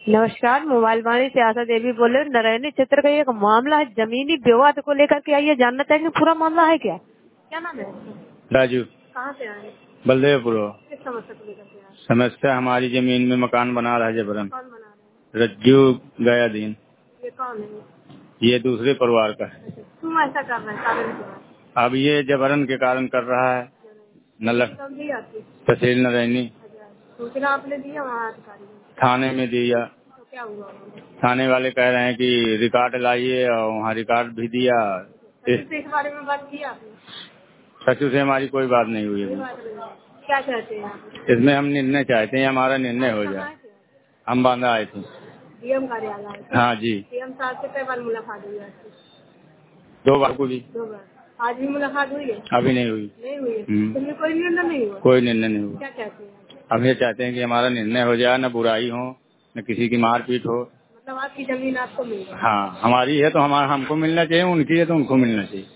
नमस्कार, मोबाइल वाणी से आशा देवी बोल रहे हैं। नरैनी क्षेत्र का एक मामला है, जमीनी विवाद को लेकर के आइए जानना चाहेंगे पूरा मामला है क्या? क्या नाम है आपका? राजू। कहाँ से आए? बलदेवपुर। किस समस्या को लेकर के आए? समस्या हमारी जमीन में मकान बना रहा है जबरन। कौन बना रहे हैं? रज्जू गया दिन। ये कौन है? ये दूसरे परिवार का है। क्यों ऐसा कर रहे हैं? कारण क्या है? अब ये जबरन के कारण कर रहा है। नलक कब दी आपकी? तहसील नरैनी सूचना आपने दिया वहाँ अधिकारी को? थाने में दिया। तो क्या हुआ? थाने वाले कह रहे हैं कि रिकॉर्ड लाइए और वहाँ रिकॉर्ड भी दिया। इस बारे में बात की आपने? सचिव से हमारी कोई बात नहीं हुई अभी। क्या चाहते हैं आप? इसमें हम निर्णय चाहते हैं, हमारा निर्णय हो जाए। हम बांधा आए थे डीएम कार्यालय। हाँ जी। डीएम साहब से कई बार मुलाकात हुई आपकी? 2 बार को भी। 2 बार। आज भी मुलाकात हुई है? अभी नहीं हुई। नहीं हुई है? इसमें कोई निर्णय नहीं हुआ? कोई निर्णय नहीं हुआ। क्या चाहते हैं? हम ये चाहते हैं कि हमारा निर्णय हो जाए, न बुराई हो न किसी की मारपीट हो। मतलब आपकी जमीन आपको मिल जाए? हाँ, हमारी है तो हमारा हमको मिलना चाहिए, उनकी है तो उनको मिलना चाहिए।